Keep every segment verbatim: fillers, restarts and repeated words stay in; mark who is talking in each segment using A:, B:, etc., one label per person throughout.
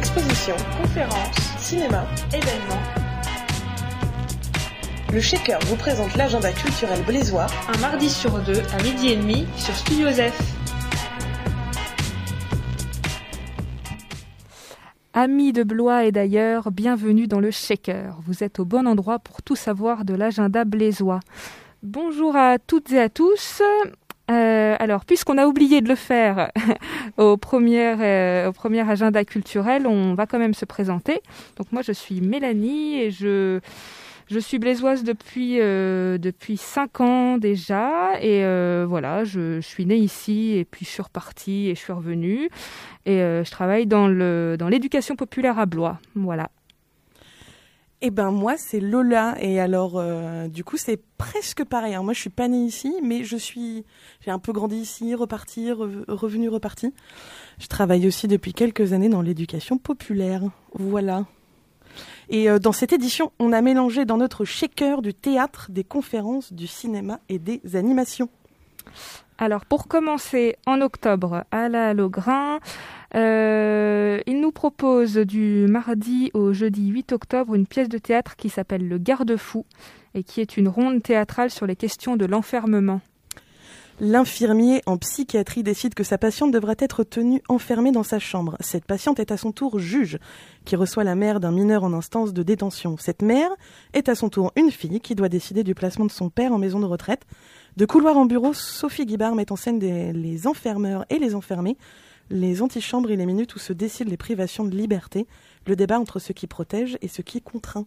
A: Expositions, conférences, cinéma, événements. Le Shaker vous présente l'agenda culturel blésois,
B: un mardi sur deux à midi et demi sur Studio Zef.
C: Amis de Blois et d'ailleurs, bienvenue dans le Shaker. Vous êtes au bon endroit pour tout savoir de l'agenda blésois. Bonjour à toutes et à tous. Euh, alors, puisqu'on a oublié de le faire au premier, euh, au premier agenda culturel, on va quand même se présenter. Donc moi, je suis Mélanie et je, je suis blésoise depuis, euh, depuis cinq ans déjà. Et euh, voilà, je, je suis née ici et puis je suis repartie et je suis revenue. Et euh, je travaille dans, le, dans l'éducation populaire à Blois. Voilà.
D: Eh ben moi c'est Lola et alors euh, du coup c'est presque pareil. Alors, moi je suis pas née ici mais je suis j'ai un peu grandi ici, reparti, re- revenu, reparti. Je travaille aussi depuis quelques années dans l'éducation populaire. Voilà. Et euh, dans cette édition, on a mélangé dans notre shaker du théâtre, des conférences, du cinéma et des animations.
C: Alors pour commencer, en octobre, à la Halograin, euh, il nous propose du mardi au jeudi huit octobre une pièce de théâtre qui s'appelle Le Garde-fou et qui est une ronde théâtrale sur les questions de l'enfermement.
D: L'infirmier en psychiatrie décide que sa patiente devrait être tenue enfermée dans sa chambre. Cette patiente est à son tour juge, qui reçoit la mère d'un mineur en instance de détention. Cette mère est à son tour une fille qui doit décider du placement de son père en maison de retraite. De couloir en bureau, Sophie Guibard met en scène des, les enfermeurs et les enfermés, les antichambres et les minutes où se décident les privations de liberté, le débat entre ce qui protège et ce qui contraint.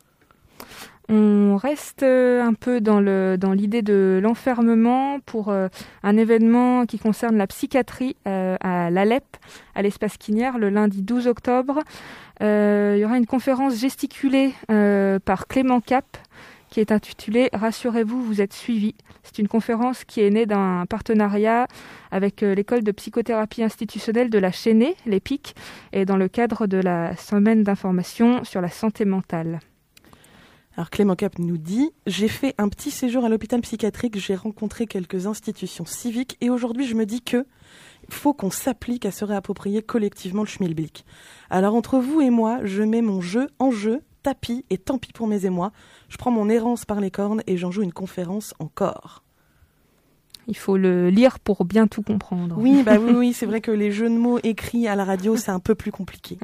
C: On reste un peu dans, le, dans l'idée de l'enfermement pour euh, un événement qui concerne la psychiatrie euh, à l'Alep, à l'Espace Quinière, le lundi douze octobre. Euh, il y aura une conférence gesticulée euh, par Clément Cap qui est intitulée « Rassurez-vous, vous êtes suivis ». C'est une conférence qui est née d'un partenariat avec euh, l'école de psychothérapie institutionnelle de la Chênaie, l'E P I C, et dans le cadre de la semaine d'information sur la santé mentale.
D: Alors Clément Cap nous dit « J'ai fait un petit séjour à l'hôpital psychiatrique, j'ai rencontré quelques institutions civiques et aujourd'hui je me dis que il faut qu'on s'applique à se réapproprier collectivement le schmilblick. Alors entre vous et moi, je mets mon jeu en jeu, tapis et tant pis pour mes émois. Je prends mon errance par les cornes et j'en joue une conférence encore. »
C: Il faut le lire pour bien tout comprendre.
D: Oui, bah oui, oui, c'est vrai que les jeux de mots écrits à la radio, c'est un peu plus compliqué.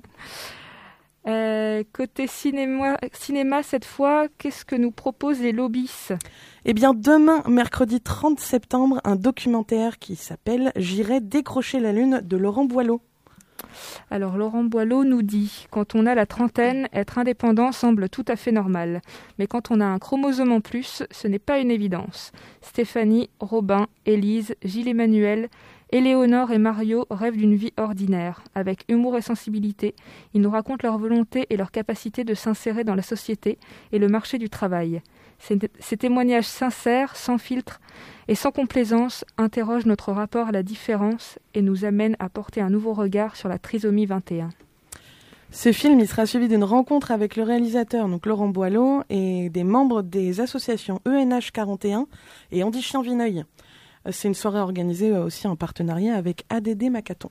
C: Euh, côté cinéma, cinéma, cette fois, qu'est-ce que nous proposent les lobbies ?
D: Eh bien, demain, mercredi trente septembre, un documentaire qui s'appelle « J'irai décrocher la lune » de Laurent Boileau.
C: Alors, Laurent Boileau nous dit « Quand on a la trentaine, être indépendant semble tout à fait normal. Mais quand on a un chromosome en plus, ce n'est pas une évidence. Stéphanie, Robin, Élise, Gilles-Emmanuel, Éléonore et Mario rêvent d'une vie ordinaire. Avec humour et sensibilité, ils nous racontent leur volonté et leur capacité de s'insérer dans la société et le marché du travail. Ces, ces témoignages sincères, sans filtre et sans complaisance, interrogent notre rapport à la différence et nous amènent à porter un nouveau regard sur la trisomie vingt et un.
D: Ce film il sera suivi d'une rencontre avec le réalisateur, donc Laurent Boileau, et des membres des associations E N H quarante et un et Andy Chien-Vineuil. C'est une soirée organisée aussi en partenariat avec A D D Macaton.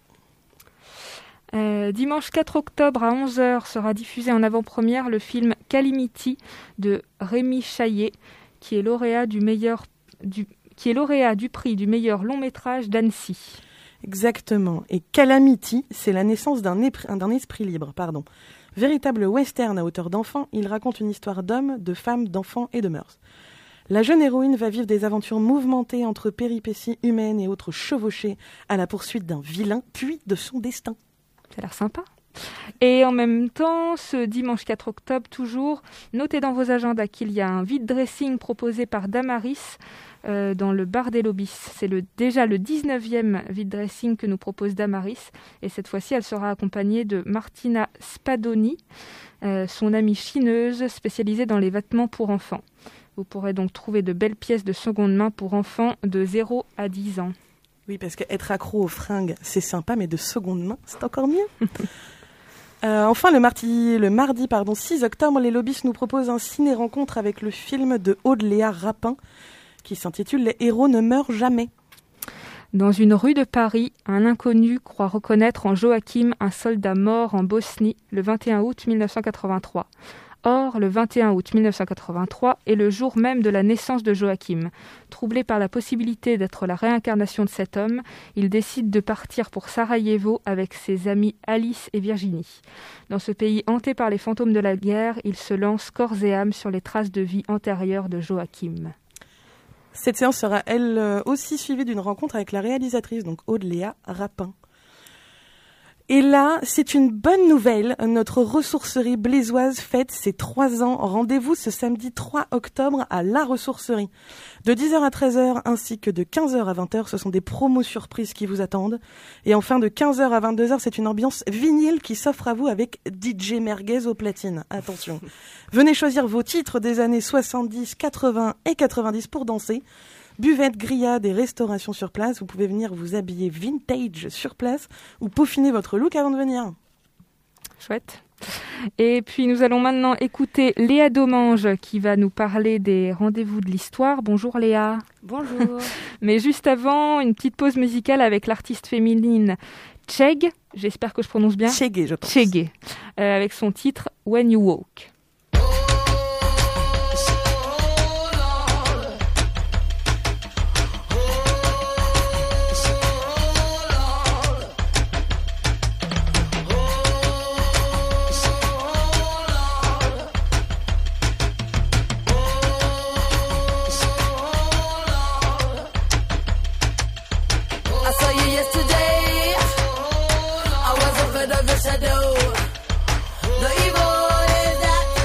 C: Euh, dimanche quatre octobre à onze heures sera diffusé en avant-première le film Calamity de Rémi Chaillet, qui est lauréat du, meilleur, du, qui est lauréat du prix du meilleur long-métrage d'Annecy.
D: Exactement. Et Calamity, c'est la naissance d'un, épr- d'un esprit libre. Pardon. Véritable western à hauteur d'enfant, il raconte une histoire d'hommes, de femmes, d'enfants et de mœurs. La jeune héroïne va vivre des aventures mouvementées entre péripéties humaines et autres chevauchées à la poursuite d'un vilain, puis de son destin.
C: Ça a l'air sympa. Et en même temps, ce dimanche quatre octobre, toujours, notez dans vos agendas qu'il y a un vide dressing proposé par Damaris euh, dans le bar des lobbies. C'est le, déjà le dix-neuvième vide dressing que nous propose Damaris. Et cette fois-ci, elle sera accompagnée de Martina Spadoni, euh, son amie chineuse spécialisée dans les vêtements pour enfants. Vous pourrez donc trouver de belles pièces de seconde main pour enfants de zéro à dix ans.
D: Oui, parce qu'être accro aux fringues, c'est sympa, mais de seconde main, c'est encore mieux. euh, enfin, le mardi, le mardi pardon, six octobre, les lobbies nous proposent un ciné-rencontre avec le film de Aude Léa Rapin qui s'intitule « Les héros ne meurent jamais ».
C: Dans une rue de Paris, un inconnu croit reconnaître en Joachim un soldat mort en Bosnie le vingt et un août mille neuf cent quatre-vingt-trois. Or, le vingt et un août mille neuf cent quatre-vingt-trois est le jour même de la naissance de Joachim. Troublé par la possibilité d'être la réincarnation de cet homme, il décide de partir pour Sarajevo avec ses amis Alice et Virginie. Dans ce pays hanté par les fantômes de la guerre, il se lance corps et âme sur les traces de vie antérieures de Joachim.
D: Cette séance sera elle aussi suivie d'une rencontre avec la réalisatrice, donc Aude-Léa Rapin. Et là, c'est une bonne nouvelle. Notre ressourcerie blésoise fête ses trois ans. Rendez-vous ce samedi trois octobre à la ressourcerie. De dix heures à treize heures ainsi que de quinze heures à vingt heures, ce sont des promos surprises qui vous attendent. Et enfin, de quinze heures à vingt-deux heures, c'est une ambiance vinyle qui s'offre à vous avec D J Merguez au platine. Attention. Venez choisir vos titres des années soixante-dix, quatre-vingts et quatre-vingt-dix pour danser. Buvette, grillade et restauration sur place. Vous pouvez venir vous habiller vintage sur place ou peaufiner votre look avant de venir.
C: Chouette. Et puis nous allons maintenant écouter Léa Domange qui va nous parler des rendez-vous de l'histoire. Bonjour Léa.
E: Bonjour.
C: Mais juste avant, une petite pause musicale avec l'artiste féminine Tcheg, j'espère que je prononce bien.
D: Tchege, je pense.
C: Tchege, euh, avec son titre When You Walk.
F: Shadow. The evil is that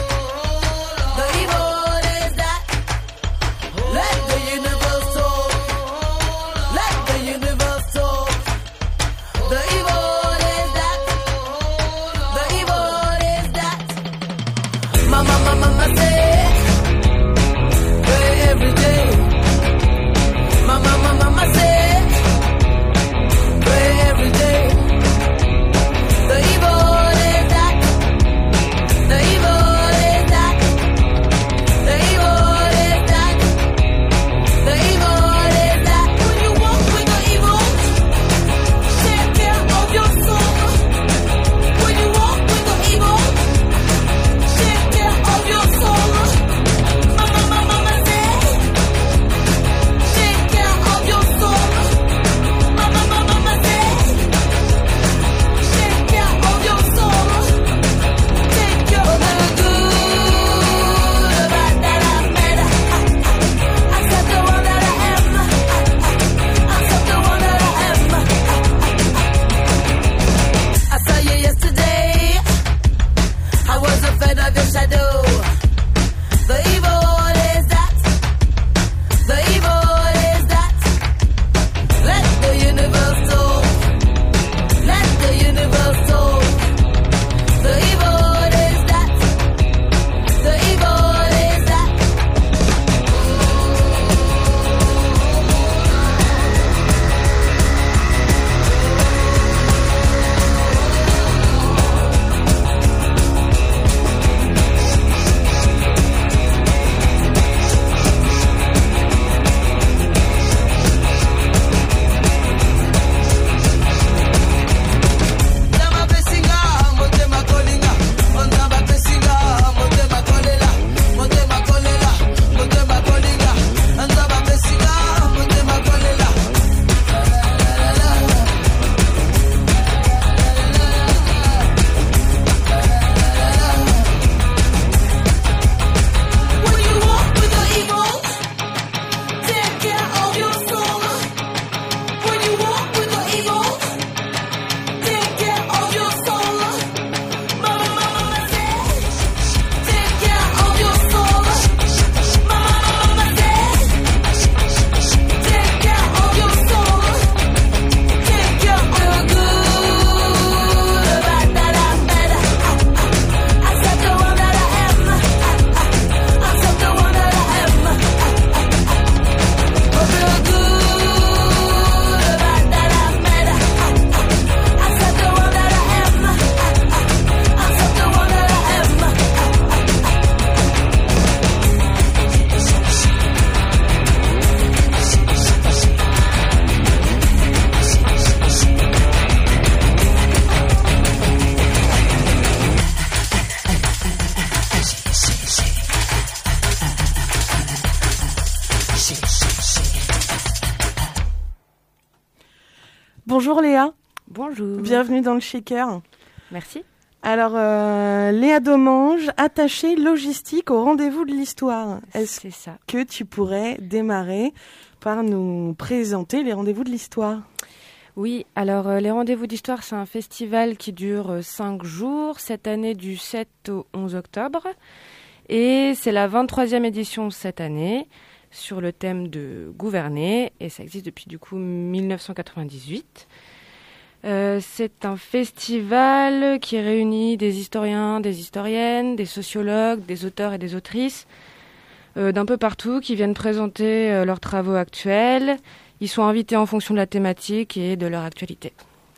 D: Bonjour Léa.
E: Bonjour.
D: Bienvenue dans le Shaker.
E: Merci.
D: Alors, euh, Léa Domange, attachée logistique au rendez-vous de l'histoire. Est-ce
E: C'est ça.
D: que tu pourrais démarrer par nous présenter les rendez-vous de l'histoire ?
E: Oui, alors euh, les rendez-vous d'histoire, c'est un festival qui dure euh, cinq jours, cette année du sept au onze octobre. Et c'est la vingt-troisième édition cette année, sur le thème de gouverner, et ça existe depuis du coup mille neuf cent quatre-vingt-dix-huit. Euh, c'est un festival qui réunit des historiens, des historiennes, des sociologues, des auteurs et des autrices euh, d'un peu partout qui viennent présenter euh, leurs travaux actuels. Ils sont invités en fonction de la thématique et de leur actualité.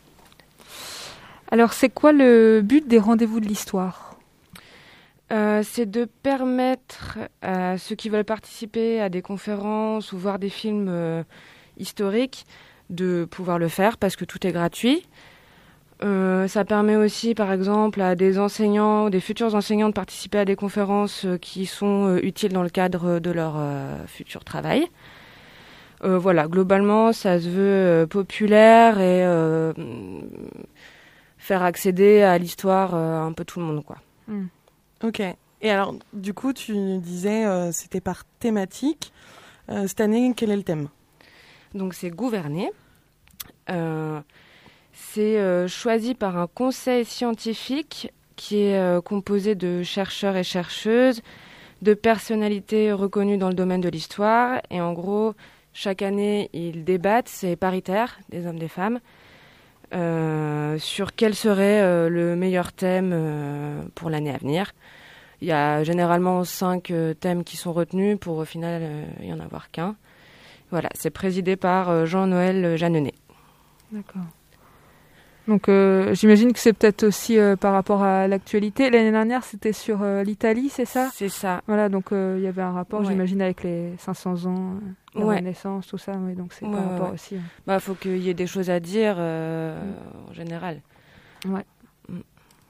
C: Alors, c'est quoi le but des rendez-vous de l'histoire ?
E: Euh, c'est de permettre à ceux qui veulent participer à des conférences ou voir des films euh, historiques de pouvoir le faire parce que tout est gratuit. Euh, ça permet aussi, par exemple, à des enseignants ou des futurs enseignants de participer à des conférences euh, qui sont euh, utiles dans le cadre de leur euh, futur travail. Euh, voilà, globalement, ça se veut euh, populaire et euh, faire accéder à l'histoire euh, un peu tout le monde, quoi.
C: Mm.
D: Ok. Et alors, du coup, tu disais euh, c'était par thématique. Euh, cette année, quel est le thème ?
E: Donc, c'est gouverner. Euh, c'est euh, choisi par un conseil scientifique qui est euh, composé de chercheurs et chercheuses, de personnalités reconnues dans le domaine de l'histoire. Et en gros, chaque année, ils débattent, c'est paritaire, des hommes, des femmes, euh, sur quel serait euh, le meilleur thème euh, pour l'année à venir. Il y a généralement cinq euh, thèmes qui sont retenus pour au final euh, il n'y en avoir qu'un. Voilà, c'est présidé par euh, Jean-Noël Jeanneney.
C: D'accord. Donc, euh, j'imagine que c'est peut-être aussi euh, par rapport à l'actualité. L'année dernière, c'était sur euh, l'Italie, c'est ça ?
E: C'est ça.
C: Voilà, donc il euh, y avait un rapport,
E: Ouais.
C: j'imagine, avec les cinq cents ans, euh, la
E: Ouais.
C: Renaissance, tout ça. Oui, donc c'est
E: Ouais,
C: par
E: ouais,
C: rapport
E: ouais.
C: aussi. Ouais.
E: Bah, faut qu'il y ait des choses à dire euh, mm. en général.
C: Ouais.
E: Mm.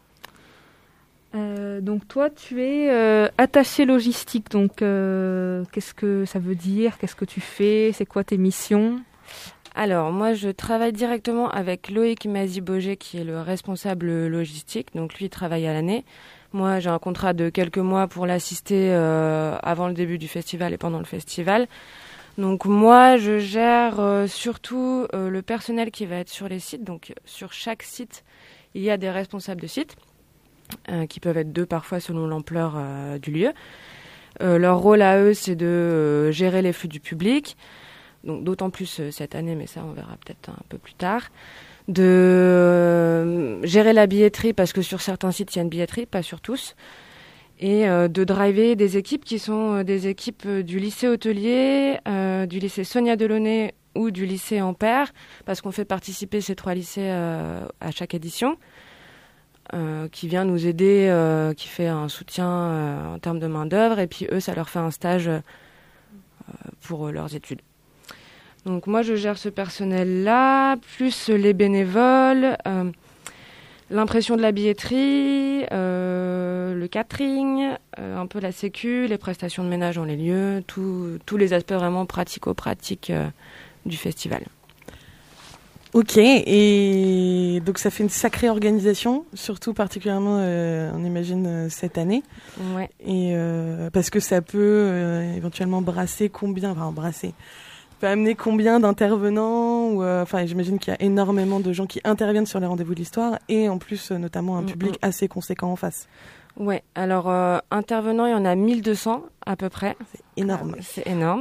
C: Euh, donc toi, tu es euh, attaché logistique. Donc, euh, qu'est-ce que ça veut dire ? Qu'est-ce que tu fais ? C'est quoi tes missions ?
E: Alors, moi, je travaille directement avec Loïc Mazy-Boger, qui est le responsable logistique. Donc, lui, il travaille à l'année. Moi, j'ai un contrat de quelques mois pour l'assister euh, avant le début du festival et pendant le festival. Donc, moi, je gère euh, surtout euh, le personnel qui va être sur les sites. Donc, sur chaque site, il y a des responsables de site, euh, qui peuvent être deux parfois selon l'ampleur euh, du lieu. Euh, leur rôle à eux, c'est de euh, gérer les flux du public. Donc, d'autant plus euh, cette année, mais ça, on verra peut-être un peu plus tard. De euh, gérer la billetterie, parce que sur certains sites, il y a une billetterie, pas sur tous. Et euh, de driver des équipes qui sont euh, des équipes euh, du lycée hôtelier, euh, du lycée Sonia Delaunay ou du lycée Ampère, parce qu'on fait participer ces trois lycées euh, à chaque édition, euh, qui vient nous aider, euh, qui fait un soutien euh, en termes de main-d'œuvre, et puis eux, ça leur fait un stage euh, pour euh, leurs études. Donc moi, je gère ce personnel-là, plus les bénévoles, euh, l'impression de la billetterie, euh, le catering, euh, un peu la sécu, les prestations de ménage dans les lieux, tous les aspects vraiment pratico-pratiques euh, du festival.
D: Ok, et donc ça fait une sacrée organisation, surtout particulièrement, euh, on imagine, euh, cette année.
E: Ouais.
D: Et euh, parce que ça peut euh, éventuellement brasser combien, enfin brasser, peut amener combien d'intervenants ou, euh, enfin, j'imagine qu'il y a énormément de gens qui interviennent sur les rendez-vous de l'histoire et en plus, euh, notamment, un
E: Mm-hmm.
D: public assez conséquent en face.
E: Ouais, alors euh, intervenants, il y en a mille deux cents à peu près.
D: C'est énorme.
E: Euh, c'est énorme.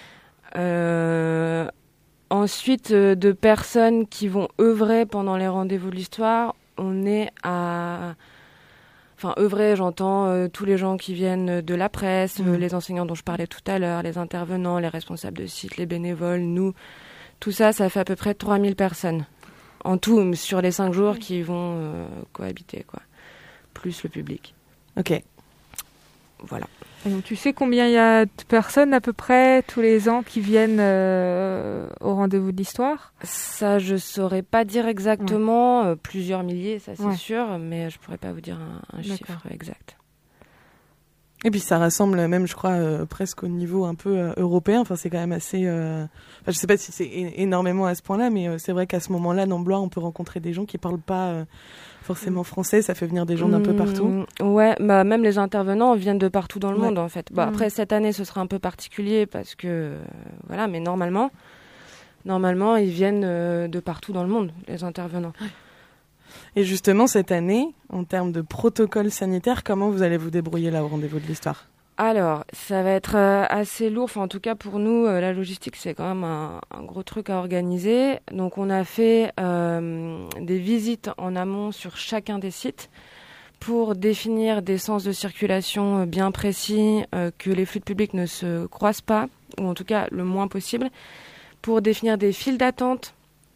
E: Euh, ensuite, euh, de personnes qui vont œuvrer pendant les rendez-vous de l'histoire, on est à... Enfin, œuvrer, j'entends euh, tous les gens qui viennent de la presse, mmh. euh, les enseignants dont je parlais tout à l'heure, les intervenants, les responsables de site, les bénévoles, nous. Tout ça, ça fait à peu près trois mille personnes. En tout, sur les cinq jours qui vont euh, cohabiter, quoi. Plus le public.
D: Ok.
E: Voilà.
C: Et donc, tu sais combien il y a de personnes à peu près tous les ans qui viennent euh, au rendez-vous de l'histoire ?
E: Ça, je saurais pas dire exactement.
C: Ouais.
E: Euh, plusieurs milliers, ça c'est
C: ouais.
E: sûr, mais je pourrais pas vous dire un, un chiffre exact.
D: Et puis ça rassemble même, je crois, euh, presque au niveau un peu euh, européen. Enfin, c'est quand même assez... Euh... Enfin, je sais pas si c'est é- énormément à ce point-là, mais euh, c'est vrai qu'à ce moment-là, dans Blois, on peut rencontrer des gens qui parlent pas euh, forcément français. Ça fait venir des gens d'un mmh, peu partout.
E: Ouais, bah, même les intervenants viennent de partout dans le ouais. monde, en fait. Bah, mmh. Après, cette année, ce sera un peu particulier parce que... Euh, voilà, mais normalement, normalement, ils viennent euh, de partout dans le monde, les intervenants. Ouais.
D: Et justement, cette année, en termes de protocole sanitaire, comment vous allez vous débrouiller là au rendez-vous de l'histoire ?
E: Alors, ça va être euh, assez lourd. Enfin, en tout cas, pour nous, euh, la logistique, c'est quand même un, un gros truc à organiser. Donc, on a fait euh, des visites en amont sur chacun des sites pour définir des sens de circulation bien précis, euh, que les flux de public ne se croisent pas, ou en tout cas le moins possible, pour définir des files d'attente.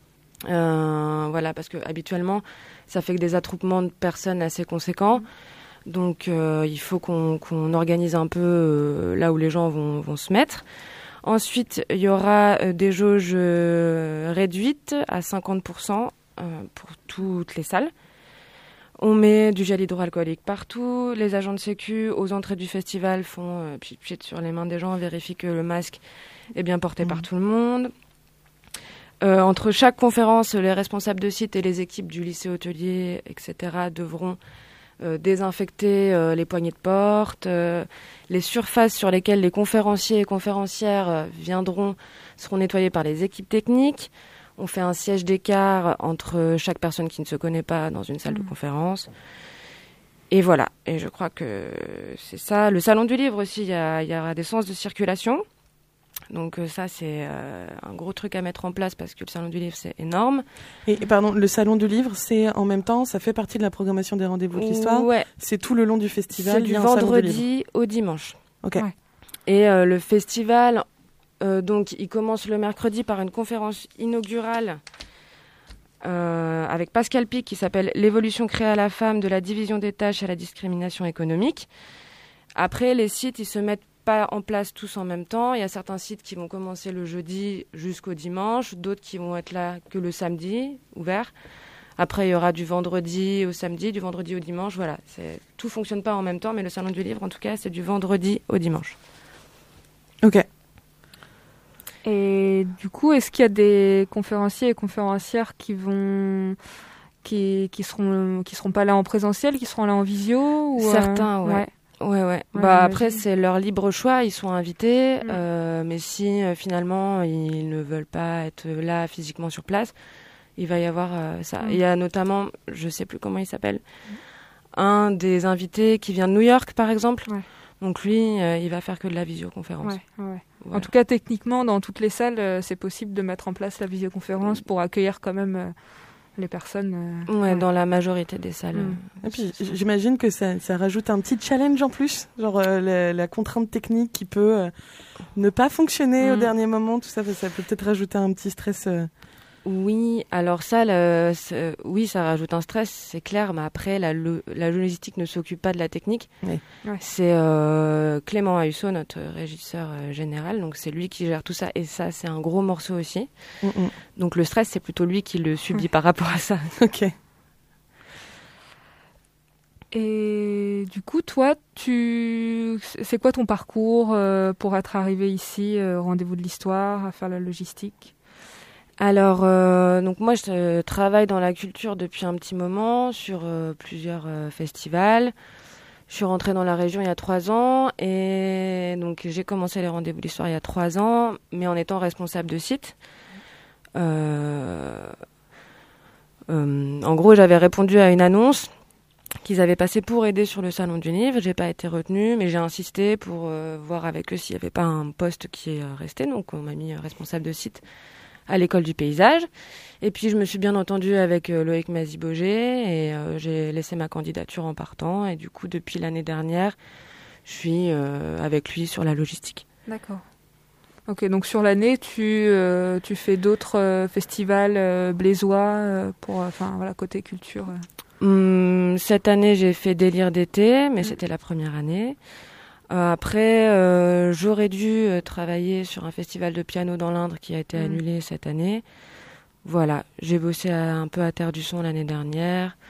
E: Euh, voilà, parce que habituellement, ça fait que des attroupements de personnes assez conséquents. Donc, euh, il faut qu'on, qu'on organise un peu euh, là où les gens vont, vont se mettre. Ensuite, il y aura euh, des jauges euh, réduites à cinquante pour cent euh, pour toutes les salles. On met du gel hydroalcoolique partout. Les agents de sécu aux entrées du festival font euh, pchit-pchit sur les mains des gens, vérifient que le masque est bien porté mmh. par tout le monde. Euh, entre chaque conférence, les responsables de site et les équipes du lycée hôtelier, et cetera, devront euh, désinfecter euh, les poignées de porte. Euh, les surfaces sur lesquelles les conférenciers et conférencières euh, viendront seront nettoyées par les équipes techniques. On fait un siège d'écart entre chaque personne qui ne se connaît pas dans une salle mmh. de conférence. Et voilà. Et je crois que c'est ça. Le salon du livre aussi, il y, a, y aura des sens de circulation. Donc euh, ça, c'est euh, un gros truc à mettre en place parce que le Salon du Livre, c'est énorme.
D: Et, et pardon, le Salon du Livre, c'est en même temps, ça fait partie de la programmation des rendez-vous de l'histoire.
E: Ouais.
D: C'est tout le long du festival.
E: C'est du vendredi au dimanche.
D: Ok.
E: Ouais. Et euh, le festival, euh, donc, il commence le mercredi par une conférence inaugurale euh, avec Pascal Pic qui s'appelle « L'évolution créée à la femme de la division des tâches à la discrimination économique ». Après, les sites, ils se mettent pas en place tous en même temps. Il y a certains sites qui vont commencer le jeudi jusqu'au dimanche, d'autres qui vont être là que le samedi, ouverts. Après, il y aura du vendredi au samedi, du vendredi au dimanche. Voilà, c'est... tout fonctionne pas en même temps, mais le Salon du Livre, en tout cas, c'est du vendredi au dimanche.
D: Ok.
C: Et du coup, est-ce qu'il y a des conférenciers et conférencières qui vont... qui, qui seront qui seront pas là en présentiel, qui seront là en visio ou
E: Certains, euh... ouais. ouais. Ouais, ouais. ouais bah, après, c'est leur libre choix. Ils sont invités. Mmh. Euh, mais si, euh, finalement, ils ne veulent pas être là physiquement sur place, il va y avoir euh, ça. Mmh. Il y a notamment, je sais plus comment il s'appelle, mmh. un des invités qui vient de New York, par exemple. Ouais. Donc, lui, euh, il va faire que de la visioconférence.
C: Ouais, ouais. Voilà. En tout cas, techniquement, dans toutes les salles, euh, c'est possible de mettre en place la visioconférence pour accueillir quand même... Euh, les personnes... Euh,
E: ouais,
C: ouais,
E: dans la majorité des salles.
C: Mmh.
D: Et puis, j'imagine que ça, ça rajoute un petit challenge en plus, genre euh, la, la contrainte technique qui peut euh, ne pas fonctionner mmh. au dernier moment, tout ça, ça peut peut-être rajouter un petit stress. Euh...
E: Oui, alors ça, le, oui, ça rajoute un stress, c'est clair, mais après, la, lo, la logistique ne s'occupe pas de la technique.
D: Oui.
E: Ouais. C'est euh, Clément Ayusso, notre régisseur euh, général, donc c'est lui qui gère tout ça, et ça, c'est un gros morceau aussi. Mm-mm. Donc le stress, c'est plutôt lui qui le subit ouais. par rapport à ça.
D: Ok.
C: Et du coup, toi, tu, c'est quoi ton parcours euh, pour être arrivé ici, euh, au Rendez-vous de l'Histoire, à faire la logistique ?
E: Alors, euh, donc moi, je euh, travaille dans la culture depuis un petit moment, sur euh, plusieurs euh, festivals. Je suis rentrée dans la région il y a trois ans et donc j'ai commencé les Rendez-vous de l'Histoire il y a trois ans, mais en étant responsable de site. Euh, euh, en gros, j'avais répondu à une annonce qu'ils avaient passée pour aider sur le Salon du Livre. J'ai pas été retenue, mais j'ai insisté pour euh, voir avec eux s'il n'y avait pas un poste qui est resté. Donc, on m'a mis responsable de site à l'école du paysage. Et puis, je me suis bien entendue avec euh, Loïc Mazy-Boger et euh, j'ai laissé ma candidature en partant. Et du coup, depuis l'année dernière, je suis euh, avec lui sur la logistique.
C: D'accord. Ok, donc sur l'année, tu, euh, tu fais d'autres euh, festivals euh, blésois euh, pour, enfin, euh, voilà, côté culture euh.
E: hum, Cette année, j'ai fait Délire d'été, mais mmh. c'était la première année. Euh, après, euh, j'aurais dû euh, travailler sur un festival de piano dans l'Indre qui a été mmh. annulé cette année. Voilà, j'ai bossé à, un peu à Terre du Son l'année dernière.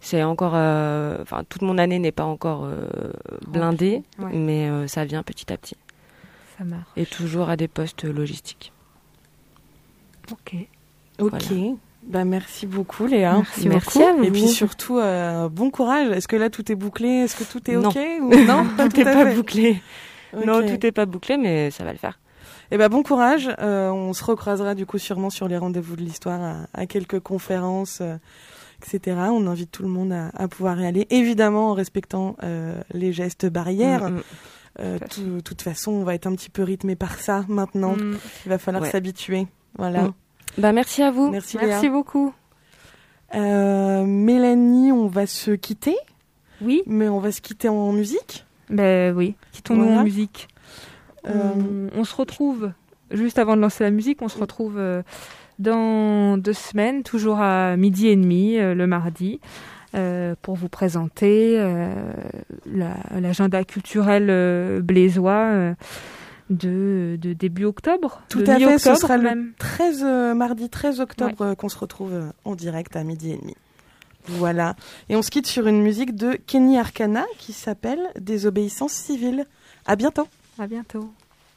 E: c'est encore, euh, enfin, toute mon année n'est pas encore euh, blindée, ouais. mais euh, ça vient petit à petit.
C: Ça marche.
E: Et toujours à des postes logistiques.
C: Ok.
D: Ok. Voilà. Bah, merci beaucoup, Léa.
C: Merci,
E: merci
C: beaucoup.
E: à vous.
D: Et puis surtout, euh, bon courage. Est-ce que là, tout est bouclé? Est-ce que tout est
E: non.
D: ok ou... Non,
E: pas tout n'est pas bouclé.
D: Okay.
E: Non, tout n'est pas bouclé, mais ça va le faire.
D: Eh ben, bon courage. Euh, on se recroisera du coup sûrement sur les rendez-vous de l'histoire à, à quelques conférences, euh, et cetera. On invite tout le monde à, à pouvoir y aller, évidemment en respectant euh, les gestes barrières. De mmh, euh, mmh. toute façon, on va être un petit peu rythmé par ça maintenant. Mmh. Il va falloir ouais. s'habituer. Voilà.
E: Mmh. Bah, merci à vous.
D: Merci,
C: merci beaucoup.
D: Euh, Mélanie, on va se quitter.
C: Oui.
D: Mais on va se quitter en musique.
C: Ben oui, quittons-nous voilà. en musique.
D: Euh...
C: On, on se retrouve, juste avant de lancer la musique, on se retrouve euh, dans deux semaines, toujours à midi et demi, euh, le mardi, euh, pour vous présenter euh, la, l'agenda culturel euh, blésois euh, de, de début octobre.
D: Tout à fait, ce sera même. le treize, euh, mardi treize octobre ouais. euh, qu'on se retrouve euh, en direct à midi et demi. Voilà. Et on se quitte sur une musique de Kenny Arcana qui s'appelle Désobéissance civile. À bientôt.
C: À bientôt.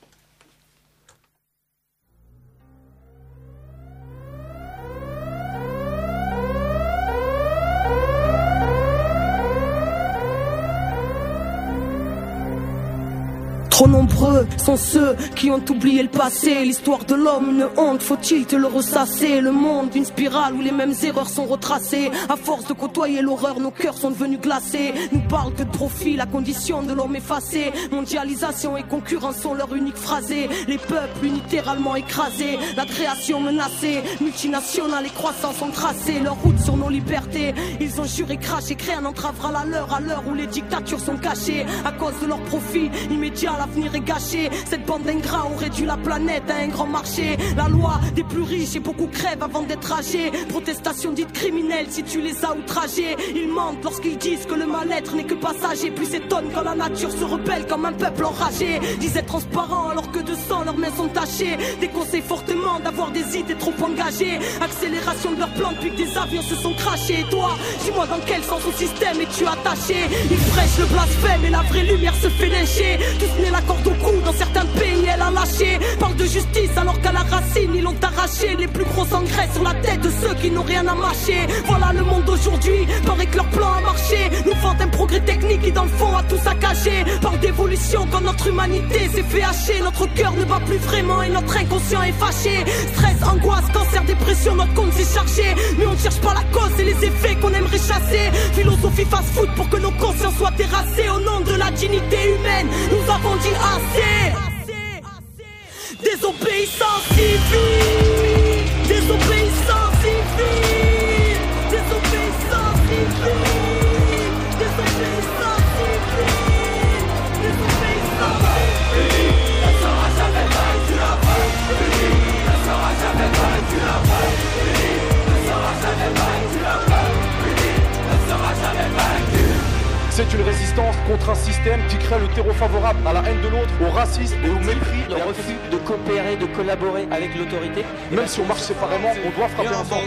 F: Trop nombreux sont ceux qui ont oublié le passé. L'histoire de l'homme, une honte, faut-il te le ressasser? Le monde, une spirale où les mêmes erreurs sont retracées. À force de côtoyer l'horreur, nos cœurs sont devenus glacés. Nous parle que de profit, la condition de l'homme effacée. Mondialisation et concurrence sont leur unique phrasé. Les peuples unilatéralement écrasés, la création menacée. Multinationales et croissance ont tracé leur route sur nos libertés. Ils ont juré, craché, créé un entravera la leur à l'heure où les dictatures sont cachées. À cause de leur profit immédiat, l'avenir est gâché. Cette bande d'ingrats ont réduit la planète à un grand marché. La loi des plus riches et beaucoup crèvent avant d'être âgés. Protestation dite criminelle si tu les as outragés. Ils mentent lorsqu'ils disent que le mal-être n'est que passager. Puis s'étonnent quand la nature se rebelle comme un peuple enragé. Disent être transparent alors que de sang leurs mains sont tachées. Déconseillent fortement d'avoir des idées trop engagées. Accélération de leurs plans depuis que des avions se sont crachés. Et toi, dis-moi dans quel sens au système es-tu attaché? Ils prêchent le blasphème et la vraie lumière se fait lyncher. Tous nés la corde au cou, dans certains pays elle a lâché. Parle de justice alors qu'à la racine ils l'ont arraché. Les plus gros engraissent sur la tête de ceux qui n'ont rien à mâcher. Voilà le monde d'aujourd'hui, paraît que leur plan a marché. Nous vendent un progrès technique qui dans le fond a tout saccagé. Parle d'évolution quand notre humanité s'est fait hacher. Notre cœur ne bat plus vraiment et notre inconscient est fâché. Stress, angoisse, cancer, dépression, notre compte s'est chargé. Mais on ne cherche pas la cause et les effets qu'on aimerait chasser. Philosophie fast-food pour que nos consciences soient terrassées. Au nom de la dignité humaine, nous avons dit assez. Désobéissance civile, désobéissance civile, désobéissance civile, désobéissance civile, désobéissance civile. Ne sera jamais vaincu la peur, ne sera jamais vaincu la peur, ne sera jamais vaincu la peur, ne sera jamais vaincu.
G: C'est une résistance contre un système qui crée le terreau favorable à la haine de l'autre, au racisme et au mépris.
H: Le refus de coopérer, de collaborer avec l'autorité.
G: Même si on marche séparément, on doit frapper ensemble.